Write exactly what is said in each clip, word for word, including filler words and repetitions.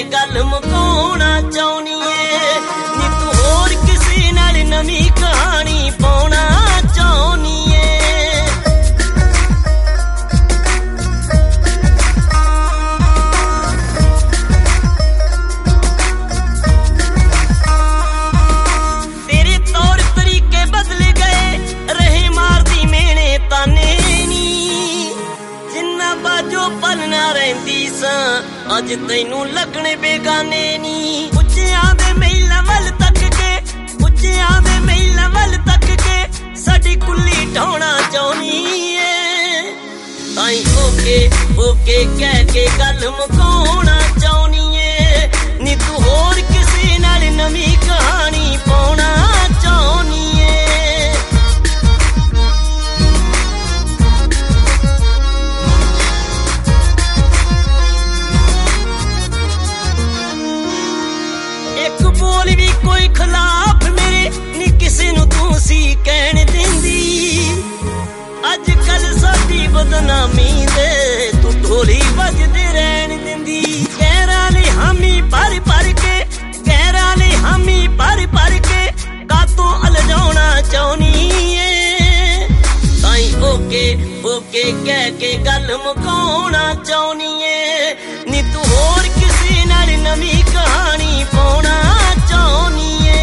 गल मुकाउणा चाहुंदी ऐ नी तू होर किसे नाल नवीं कहानी पाउणा चाहुंदी ऐ। तेरे तौर तरीके बदल गए रहे मारदी मेहने ताने नी जिन्ना बाजो पलना रहिंदी सां अज तैनू लगने बेगाने नी। उच्चियां दे महिला वल तक के उच्चियां दे महिला वल तक के साडी कुल्ली ढाउणा चाहुंदी ऐ ताई ओके ओके कह के गल मुकाउणा चाहुंदी ऐ नी तू होर किसे नाल नवीं कहानी पाउणा चाहुंदी ऐ। एक बोल भी कोई खिलाफ मेरे नी किसे नू तू सी कहण दिंदी अज कल साडी बदनामी दे तू ढोली बजदे रहन दिंदी। गैरां ने हामी भर भर के गैरां ने हामी भर भर के कातों अलझाउणा चाहुंदी ऐ ताई ओके ओके कह के गल मुकाउणा चाहुंदी ऐ नी तू होर किसे नाल नवीं कहानी पाउणा चाहुंदी ऐ।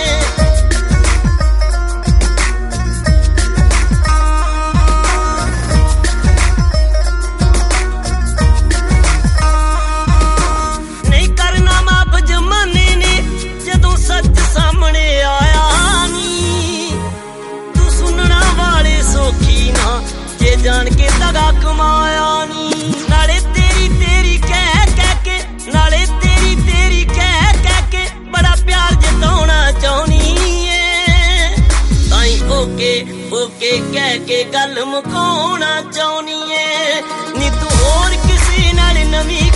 नहीं करना माफ जमाने ने जदों सच सामने आया नी तू सुनना वाले सौखी ना जे जान के दगा कमाया नी। नाले तेरी तेरी कह कह के नाले तेरी तेरी कह कह के बड़ा प्यार जताउणा चाहुंदी ऐ ताई ओके ओके कह के गल मुकाउणा चाहुंदी ऐ नी तू होर किसे नाल नवीं